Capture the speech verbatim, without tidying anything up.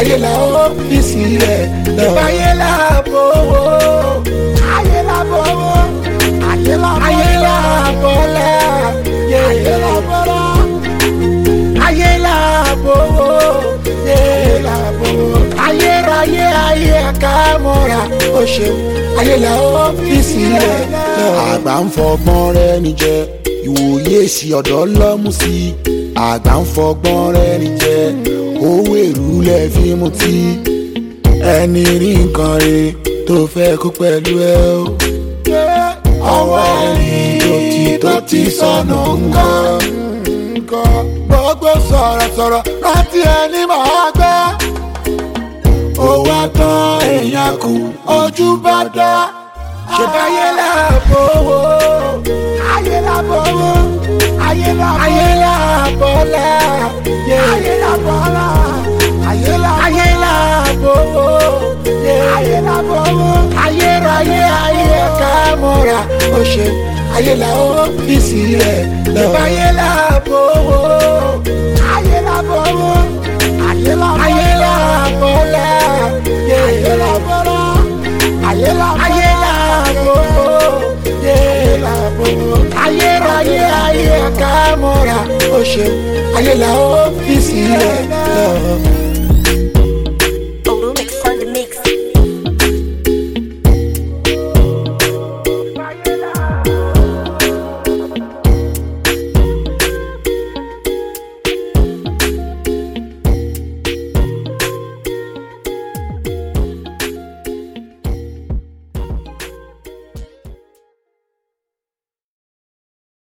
ayé la ó fi sílẹ̀ lọ. ayé la bọ̀wọ̀ ayé la bọ̀wọ̀ ayé la bọ̀lá ayé la bọ̀lá ayé la bọ̀lá ayé la bọ̀wọ̀ ayé la bọ̀wọ̀ ayé ráyé ayé àkàmọ́ra ó ṣeun ayé la ó fi sílẹ̀ lọ. àgbà ń fọgbọ́n rẹ̀ níjẹ ìwòye sí ọ̀dọ́ lọ́mú sí àgbà ń fọgbọ́n rẹ̀ níjẹ owó èrú lẹ̀ fi mutí ẹni rí nǹkan rẹ̀ tó fẹ́ kó pẹ̀lú ẹ o. ọwọ́ ẹni tó ti tó ti sọnù nǹkan gbogbo sọ̀rọ̀sọ̀rọ̀ láti ẹni máa gbọ́ ó wá tán èèyàn kù ojú bá dá. ṣèbáyé la bọ̀wọ̀ ayé la bọ̀wọ̀ ayé la ayé la bọ̀lá ayé la bọ̀lá ayé la ayé la bọ̀wọ̀ ayé la bọ̀wọ̀ ayé ráyé ayé àkàmọ́ra ó ṣe ayé la ó fi sílẹ̀ lọ. ayé la bọ̀wọ̀ ayé la bọ̀wọ̀ ayé la ayé la bọ̀lá ayé la bọ̀lá ayé la ayé la bọ̀wọ̀ ayé la bọ̀wọ̀ ayé ráyé ayé àkàmọ́ra ó ṣe ayé la ó fi sílẹ̀ lọ.